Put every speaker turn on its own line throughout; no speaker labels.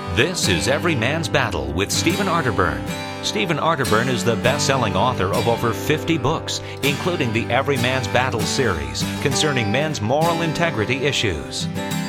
This is Every Man's Battle with Stephen Arterburn. Stephen Arterburn is the best-selling author of over 50 books, including the Every Man's Battle series concerning men's moral integrity issues.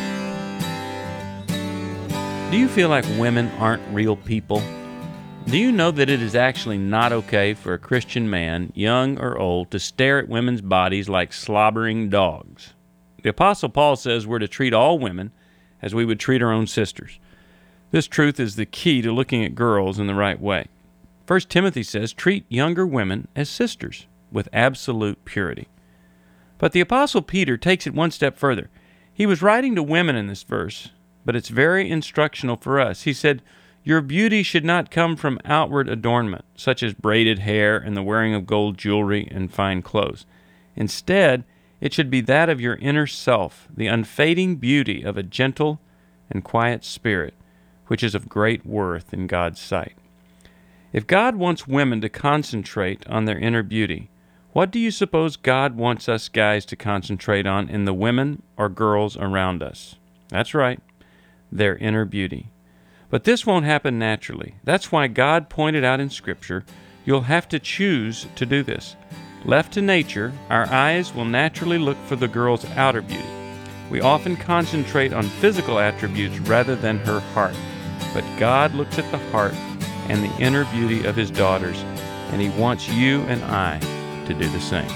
Do you feel like women aren't real people? Do you know that it is actually not okay for a Christian man, young or old, to stare at women's bodies like slobbering dogs? The Apostle Paul says we're to treat all women as we would treat our own sisters. This truth is the key to looking at girls in the right way. 1 Timothy says, treat younger women as sisters with absolute purity. But the Apostle Peter takes it one step further. He was writing to women in this verse, but it's very instructional for us. He said, your beauty should not come from outward adornment, such as braided hair and the wearing of gold jewelry and fine clothes. Instead, it should be that of your inner self, the unfading beauty of a gentle and quiet spirit, which is of great worth in God's sight. If God wants women to concentrate on their inner beauty, what do you suppose God wants us guys to concentrate on in the women or girls around us? That's right, their inner beauty. But this won't happen naturally. That's why God pointed out in Scripture, you'll have to choose to do this. Left to nature, our eyes will naturally look for the girl's outer beauty. We often concentrate on physical attributes rather than her heart. But God looks at the heart and the inner beauty of His daughters, and He wants you and I to do the same.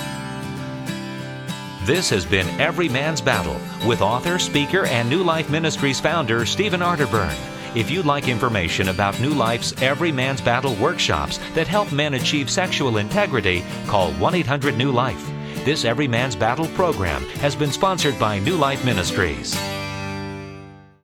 This has been Every Man's Battle with author, speaker, and New Life Ministries founder Stephen Arterburn. If you'd like information about New Life's Every Man's Battle workshops that help men achieve sexual integrity, call 1-800-NEW-LIFE. This Every Man's Battle program has been sponsored by New Life Ministries.